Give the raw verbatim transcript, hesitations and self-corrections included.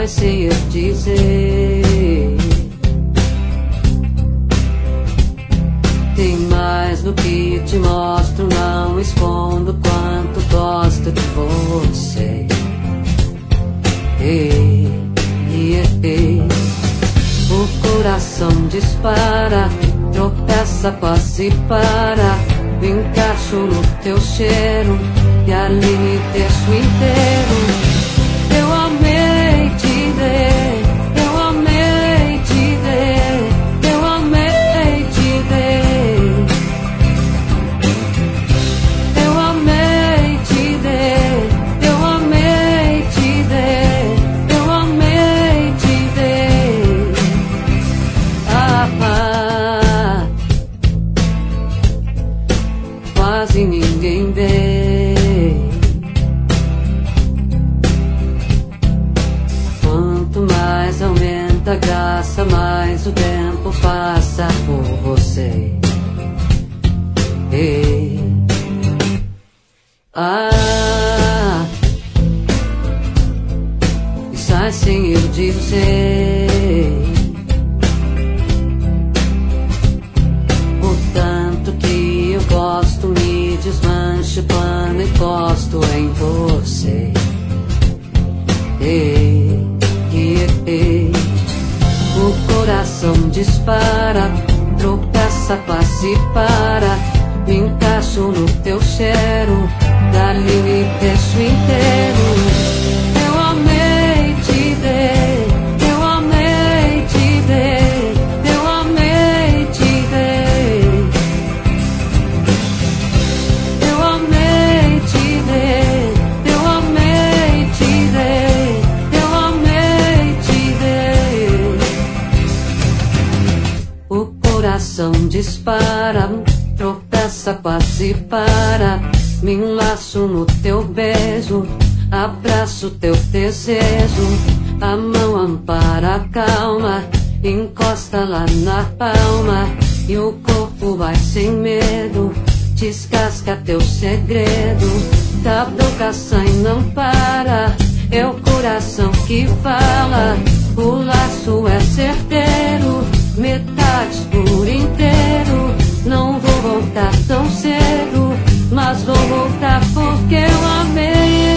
sai sem eu dizer. Tem mais no que te mostro, não escondo quanto gosto de você. Ei, ei, ei. O coração dispara, tropeça, quase para. Me encaixo no teu cheiro e ali me deixo inteiro. Eu amei te ver, eu amei te ver, eu amei te ver. Eu amei te ver, eu amei te ver, eu amei te ver. Ah, ah. Quase ninguém vê. Quanto mais aumenta a graça, mais o tempo passa por você. Ei. Ah, e sai sem eu dizer. O tanto que eu gosto me desmancho quando encosto em você. Ei, ei, ei. O coração dispara, tropeça, quase para. Me encaixo no teu cheiro, dali me deixo inteiro. Eu amei te ver, eu amei te ver, eu amei te ver. Eu amei te ver, eu amei te ver, eu amei te ver. O coração dispara, tropeça, quase para. Me enlaço no teu beijo, abraço teu desejo. A mão ampara a calma, encosta lá na palma. E o corpo vai sem medo, descasca teu segredo. Da boca sai, não para, é o coração que fala. O laço é certeiro, metades por inteiro. Não vou voltar tão cedo, mas vou voltar porque eu amei.